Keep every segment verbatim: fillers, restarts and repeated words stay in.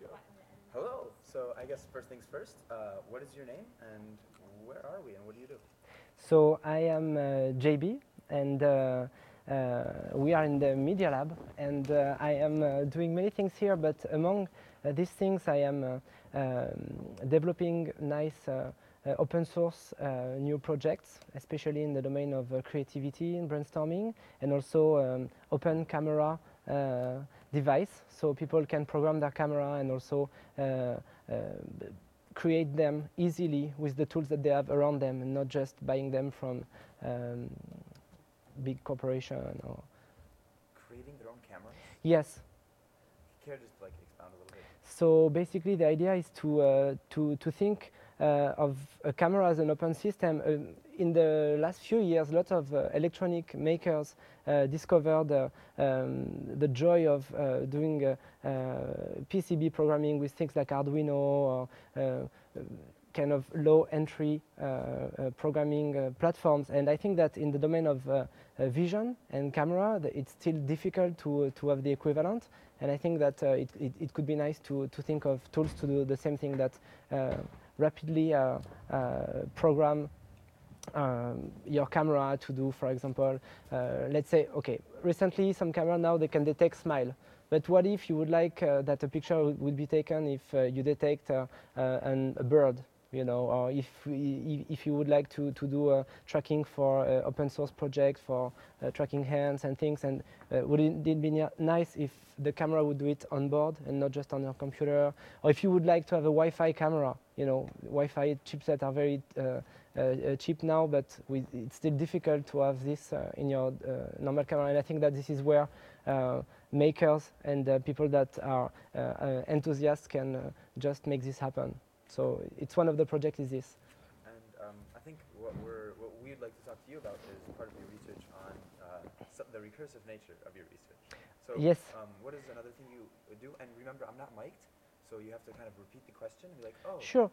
go. Hello. So I guess first things first, uh, what is your name and where are we and what do you do? So I am uh, J B, and uh, uh, we are in the Media Lab, and uh, I am uh, doing many things here, but among uh, these things I am uh, um, developing nice uh, uh, open source uh, new projects, especially in the domain of uh, creativity and brainstorming, and also um, open camera uh, device, so people can program their camera and also uh, uh, create them easily with the tools that they have around them and not just buying them from um, big corporation or Creating their own cameras? yes. Care just like expound a little bit? So basically the idea is to uh, to to think uh, of a camera as an open system. Uh, in the last few years, lots of uh, electronic makers uh, discovered uh, um, the joy of uh, doing uh, uh, P C B programming with things like Arduino or uh, kind of low entry uh, uh, programming uh, platforms. And I think that in the domain of uh, uh, vision and camera, it's still difficult to, to have the equivalent. And I think that uh, it, it, it could be nice to, to think of tools to do the same thing, that uh, rapidly uh, uh, program um, your camera to do, for example, uh, let's say, okay, recently some camera now they can detect smile. But what if you would like uh, that a picture would be taken if uh, you detect uh, uh, an, a bird, you know, or if, if you would like to, to do uh, tracking for uh, open source projects for uh, tracking hands and things, and uh, would it, it be nice if the camera would do it on board and not just on your computer? Or if you would like to have a Wi-Fi camera, you know, Wi-Fi chipsets are very uh, uh, cheap now, but we, it's still difficult to have this uh, in your uh, normal camera. And I think that this is where uh, makers and uh, people that are uh, uh, enthusiasts can uh, just make this happen. So it's one of the projects is this. And um, I think what we're what we'd like to talk to you about is part of your research on uh, some, the recursive nature of your research. So yes. Um, what is another thing you do? And remember, I'm not mic'd, so you have to kind of repeat the question and be like, oh. Sure.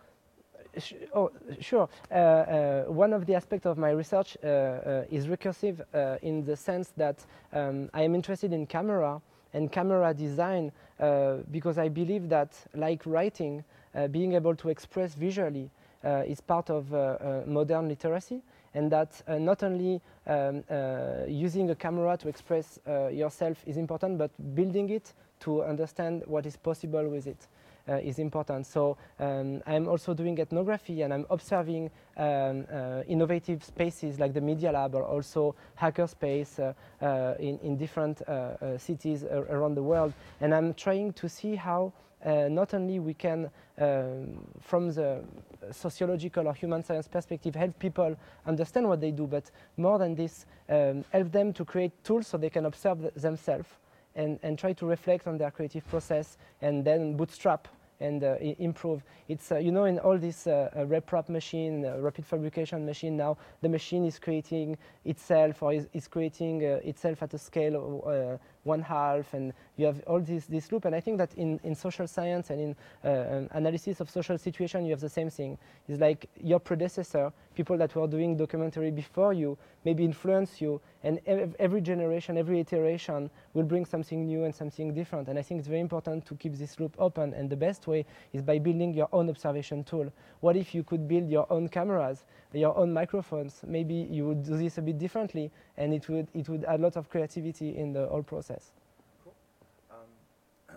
Sh oh, sure. Uh, uh, one of the aspects of my research uh, uh, is recursive uh, in the sense that um, I am interested in camera and camera design uh, because I believe that, like writing, uh, being able to express visually uh, is part of uh, uh, modern literacy, and that uh, not only um, uh, using a camera to express uh, yourself is important, but building it to understand what is possible with it. Uh, is important. So um, I'm also doing ethnography, and I'm observing um, uh, innovative spaces like the Media Lab, or also hackerspace uh, uh, in, in different uh, uh, cities around the world. And I'm trying to see how uh, not only we can, um, from the sociological or human science perspective, help people understand what they do, but more than this, um, help them to create tools so they can observe th themselves and, and try to reflect on their creative process and then bootstrap and uh, improve. It's, uh, you know, in all this uh, uh, RepRap machine, uh, rapid fabrication machine now, the machine is creating itself, or is, is creating uh, itself at a scale of uh, one half, and you have all this, this loop. And I think that in, in social science and in uh, um, analysis of social situation, you have the same thing. It's like your predecessor, people that were doing documentary before you, maybe influence you, and ev every generation, every iteration will bring something new and something different. And I think it's very important to keep this loop open, and the best way is by building your own observation tool. What if you could build your own cameras, your own microphones? Maybe you would do this a bit differently, and it would, it would add a lot of creativity in the whole process. Cool. Um,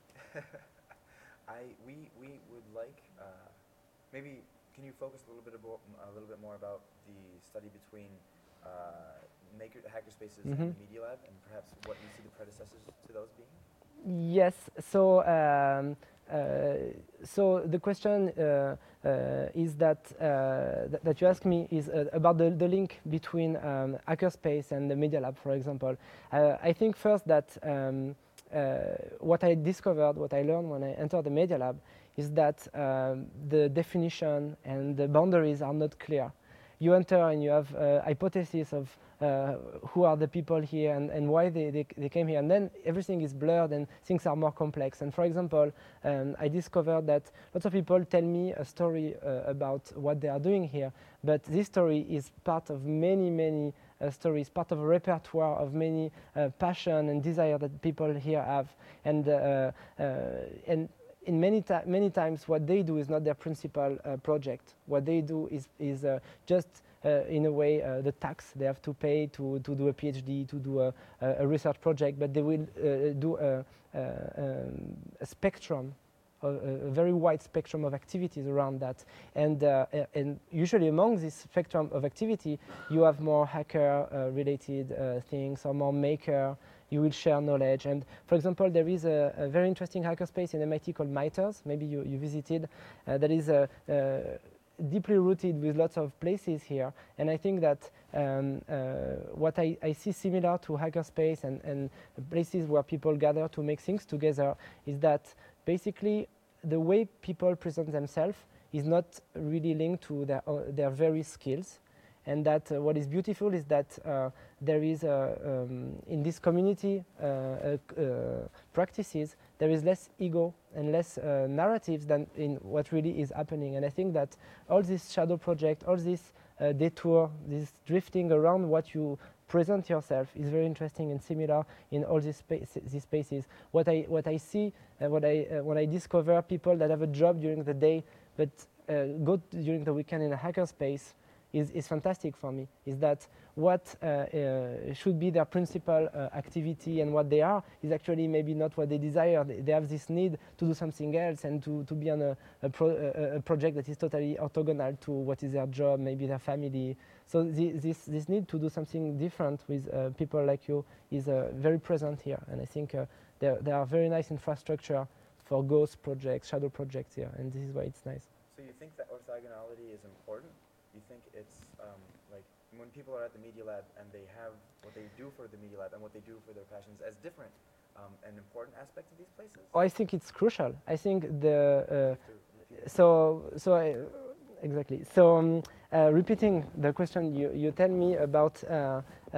I, we, we would like, uh, maybe, can you focus a little bit about, a little bit more about the study between uh, maker, hackerspaces Mm-hmm. and the Media Lab, and perhaps what you see the predecessors to those being? Yes. So, um, uh, so the question uh, uh, is that uh, th that you asked me is uh, about the, the link between um, hackerspace and the Media Lab, for example. Uh, I think first that um, uh, what I discovered, what I learned when I entered the Media Lab, is that um, the definition and the boundaries are not clear. You enter and you have a hypothesis of uh, who are the people here and, and why they, they, they came here, and then everything is blurred and things are more complex. And for example, um, I discovered that lots of people tell me a story uh, about what they are doing here, but this story is part of many, many uh, stories, part of a repertoire of many uh, passion and desire that people here have. And, uh, uh, and in many, ti many times what they do is not their principal uh, project. What they do is, is uh, just uh, in a way uh, the tax they have to pay to, to do a PhD, to do a, a research project, but they will uh, do a, a, um, a spectrum, a, a very wide spectrum of activities around that. And, uh, and usually among this spectrum of activity, you have more hacker uh, related uh, things or more maker. You will share knowledge. And for example, there is a, a very interesting hackerspace in M I T called MITRES. Maybe you, you visited. Uh, that is uh, uh, deeply rooted with lots of places here. And I think that um, uh, what I, I see similar to hackerspace and, and places where people gather to make things together is that basically the way people present themselves is not really linked to their, uh, their very skills. And that uh, what is beautiful is that uh, there is, uh, um, in this community uh, uh, uh, practices, there is less ego and less uh, narratives than in what really is happening. And I think that all this shadow project, all this uh, detour, this drifting around what you present yourself is very interesting and similar in all these, spa these spaces. What I, what I see, uh, what I, uh, when I discover people that have a job during the day, but uh, go during the weekend in a hackerspace, Is, is fantastic for me, is that what uh, uh, should be their principal uh, activity and what they are is actually maybe not what they desire. They, they have this need to do something else and to, to be on a, a, pro, a, a project that is totally orthogonal to what is their job, maybe their family. So the, this, this need to do something different with uh, people like you is uh, very present here. And I think uh, there, there are very nice infrastructure for ghost projects, shadow projects here, and this is why it's nice. So you think that orthogonality is important? You think it's um, like when people are at the Media Lab and they have what they do for the Media Lab and what they do for their passions as different, um, an important aspect of these places? Oh, I think it's crucial. I think the uh, so so I, exactly. So um, uh, repeating the question you you tell me about uh,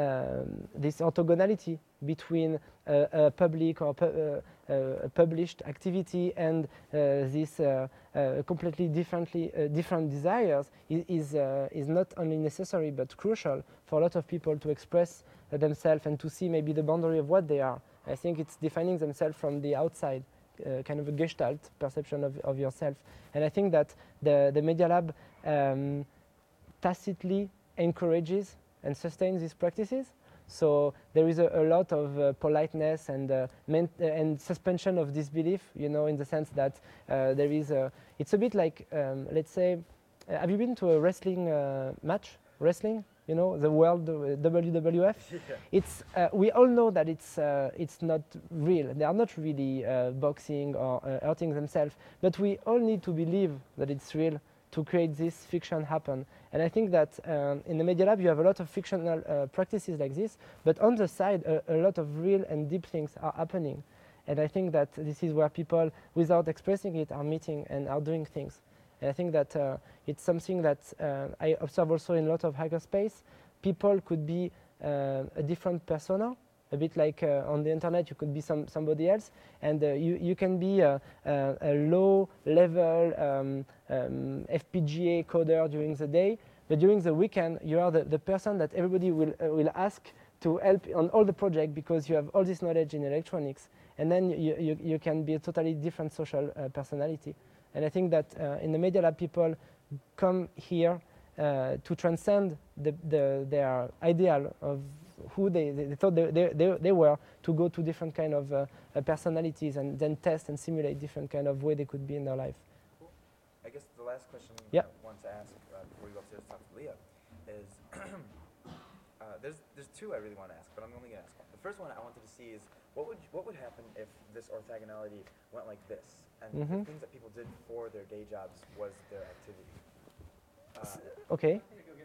um, this orthogonality between uh, a public or pu uh, uh, a published activity and uh, this uh, uh, completely differently uh, different desires is is, uh, is not only necessary but crucial for a lot of people to express uh, themselves and to see maybe the boundary of what they are. I think it's defining themselves from the outside, uh, kind of a gestalt perception of, of yourself. And I think that the, the Media Lab um, tacitly encourages and sustains these practices. So there is a, a lot of uh, politeness and, uh, ment uh, and suspension of disbelief, you know, in the sense that uh, there is a, it's a bit like, um, let's say, uh, have you been to a wrestling uh, match? Wrestling? You know, the world uh, W W F. Yeah. It's uh, we all know that it's uh, it's not real. They are not really uh, boxing or uh, hurting themselves. But we all need to believe that it's real to create this fiction happen. And I think that um, in the Media Lab you have a lot of fictional uh, practices like this, but on the side a, a lot of real and deep things are happening. And I think that this is where people, without expressing it, are meeting and are doing things. And I think that uh, it's something that uh, I observe also in a lot of hackerspace. People could be uh, a different persona, a bit like uh, on the internet you could be some, somebody else, and uh, you, you can be a, a, a low-level um, um, F P G A coder during the day, but during the weekend you are the, the person that everybody will, uh, will ask to help on all the project because you have all this knowledge in electronics, and then you, you, you can be a totally different social uh, personality. And I think that uh, in the Media Lab people come here uh, to transcend the, the, their ideal of who they, they, they thought they, they, they were, to go to different kind of uh, uh, personalities and then test and simulate different kind of way they could be in their life. Cool. I guess the last question yep. I want to ask uh, before we go upstairs to talk to Leah is, uh, there's, there's two I really want to ask, but I'm only going to ask one. The first one I wanted to see is, what would, what would happen if this orthogonality went like this, and mm-hmm. the things that people did for their day jobs was their activity? Uh, okay.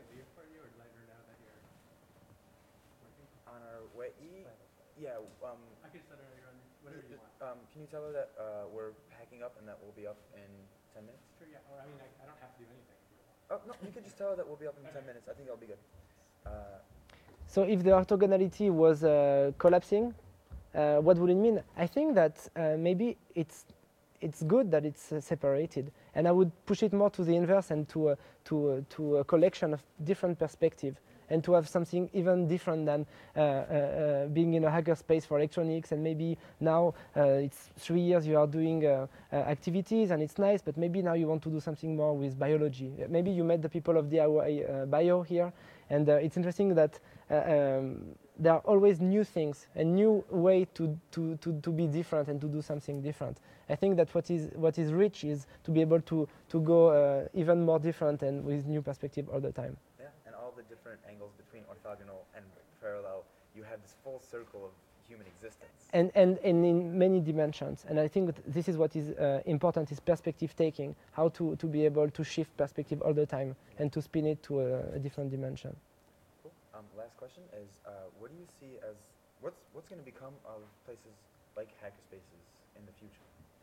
On our way, e yeah. Um, I can start earlier on whatever you want. Um, can you tell her that uh, we're packing up and that we'll be up in ten minutes? Sure, yeah. Or I mean, I, I don't have to do anything. Oh no, you could just tell her that we'll be up in okay. ten minutes. I think that'll be good. Uh, so if the orthogonality was uh, collapsing, uh, what would it mean? I think that uh, maybe it's it's good that it's uh, separated, and I would push it more to the inverse and to uh, to uh, to a collection of different perspectives. and to have something even different than uh, uh, uh, being in a hackerspace for electronics, and maybe now uh, it's three years you are doing uh, uh, activities and it's nice, but maybe now you want to do something more with biology. Uh, Maybe you met the people of D I Y uh, Bio here, and uh, it's interesting that uh, um, there are always new things, a new way to, to, to, to be different and to do something different. I think that what is, what is rich is to be able to, to go uh, even more different and with new perspective all the time. Yeah, and all the different angles between orthogonal and parallel, you have this full circle of human existence. And, and, and in many dimensions. And I think that this is what is uh, important, is perspective taking, how to, to be able to shift perspective all the time and to spin it to a, a different dimension. Cool. Um, last question is, uh, what do you see as, what's, what's going to become of places like hackerspaces in the future?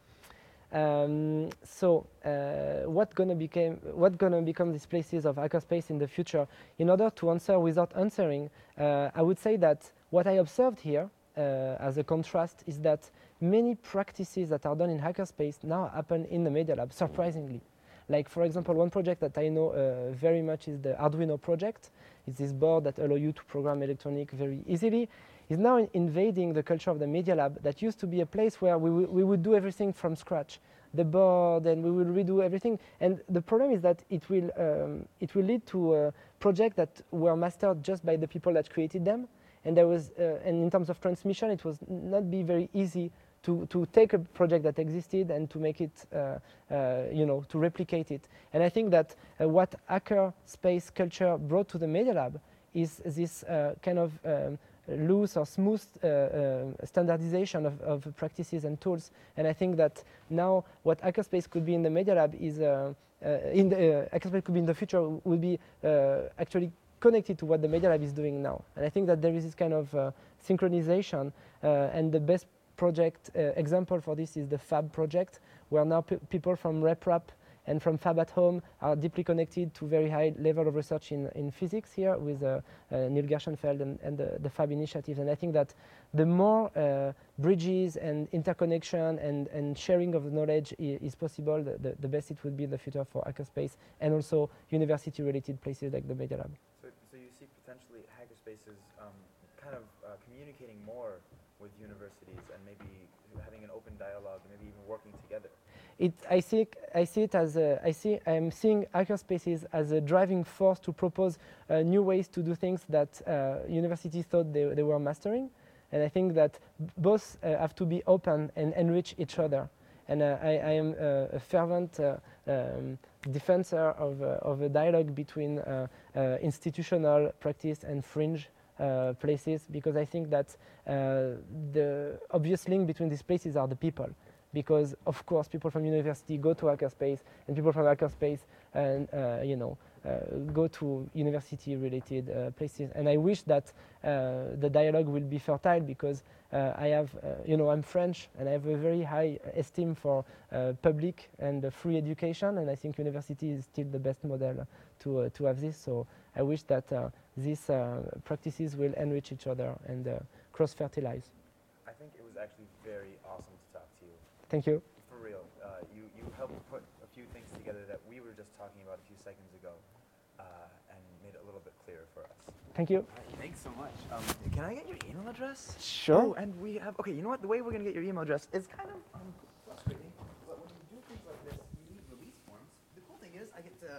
Um, so, uh, what gonna become what gonna become these places of hackerspace in the future? In order to answer without answering, uh, I would say that what I observed here uh, as a contrast is that many practices that are done in hackerspace now happen in the Media Lab, surprisingly. Like, for example, one project that I know uh, very much is the Arduino project. It's this board that allows you to program electronic very easily. Is now in invading the culture of the Media Lab that used to be a place where we, we would do everything from scratch, the board, and we will redo everything. And the problem is that it will, um, it will lead to a project that were mastered just by the people that created them. And there was, uh, and in terms of transmission, it was not be very easy to, to take a project that existed and to make it, uh, uh, you know, to replicate it. And I think that uh, what hacker space culture brought to the Media Lab is this uh, kind of um, loose or smooth uh, uh, standardization of, of practices and tools. And I think that now what hackerspace could be in the Media Lab is, uh, uh, in the uh, hackerspace could be in the future will be uh, actually connected to what the Media Lab is doing now. And I think that there is this kind of uh, synchronization, uh, and the best project uh, example for this is the Fab project, where now pe people from RepRap and from Fab at Home are deeply connected to very high level of research in, in physics here with uh, uh, Neil Gershenfeld and, and the, the Fab initiatives. And I think that the more uh, bridges and interconnection and, and sharing of knowledge is possible, the, the, the best it would be in the future for hackerspace and also university-related places like the Media Lab. So, so you see potentially hackerspaces um, kind of uh, communicating more with universities and maybe having an open dialogue and maybe even working together. It, I, see, I see it as a, I see, I'm seeing hackerspaces as a driving force to propose uh, new ways to do things that uh, universities thought they, they were mastering. And I think that both uh, have to be open and enrich each other. And uh, I, I am uh, a fervent uh, um, defender of, uh, of a dialogue between uh, uh, institutional practice and fringe uh, places, because I think that uh, the obvious link between these places are the people. Because of course people from university go to hackerspace, and people from hackerspace and uh, you know uh, go to university-related uh, places. And I wish that uh, the dialogue will be fertile, because uh, I have uh, you know I'm French and I have a very high esteem for uh, public and uh, free education, and I think university is still the best model to uh, to have this. So I wish that uh, these uh, practices will enrich each other and uh, cross-fertilize. I think it was actually very awesome to talk to you. Thank you. For real, uh, you, you helped put a few things together that we were just talking about a few seconds ago, uh, and made it a little bit clearer for us. Thank you. All right, thanks so much. Um, can I get your email address? Sure. Oh, and we have, okay, you know what? The way we're going to get your email address is kind of, um,